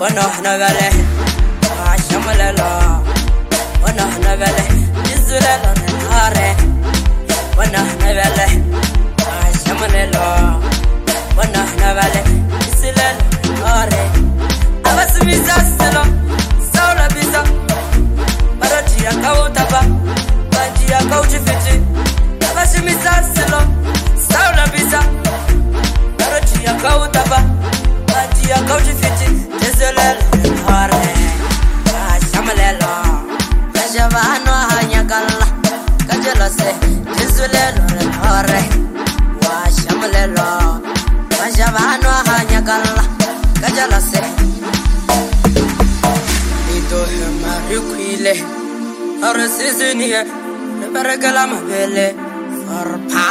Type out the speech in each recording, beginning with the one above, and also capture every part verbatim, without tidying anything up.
Bueno, nagale, ashamalelo. Bueno, nagale, izulelo nare. Bueno, nagale, ashamalelo. Bueno, nagale, izulelo nare. Abasimiza selo, saula biza. Barati akautaba, banji akautifiti. Abasimiza selo, saula biza. Barati akautaba, banji akautifiti. Izulelo nare. Ashamalelo. Kajavano hanyakalla. Kajalose. Izulelo nare. Washamalelo. Kajavano hanyakalla. Kajalose. Marukile, Arasizinia, the Baragalama Vele, for Pa.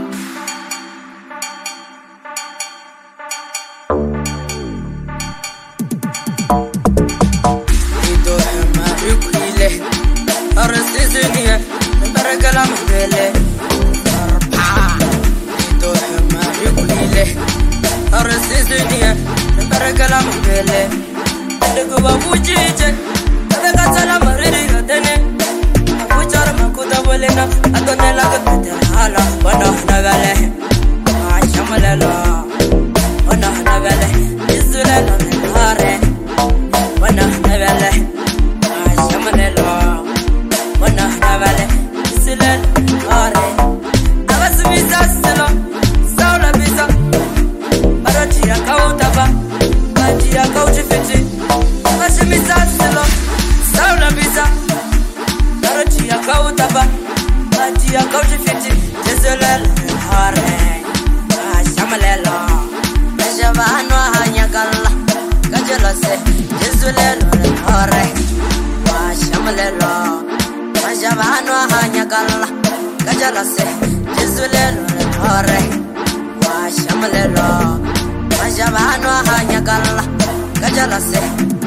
Ito Marukile, Arasizinia, the Baragalama Vele, for Pa. Ito Marukile, Arasizinia, the Baragalama Vele, the Gubabuji. Katala mariri gatene akuchara makuda bolena atonela gatete hala wana nagale ashamalelo wana nagale izulelo nare wana nagale ashamalelo wana nagale izulelo nare abasimiza selo saula biza barati akautaba banji akautifiti abasimiza selo Saula biza, narati akautaba, banji akautifiti. Izulelo nare, ashamalelo. Kajavano hanyakalla, kajalose. Izulelo nare, ashamalelo. Kajavano hanyakalla, kajalose. Izulelo nare, ashamalelo. Kajavano hanyakalla, kajalose.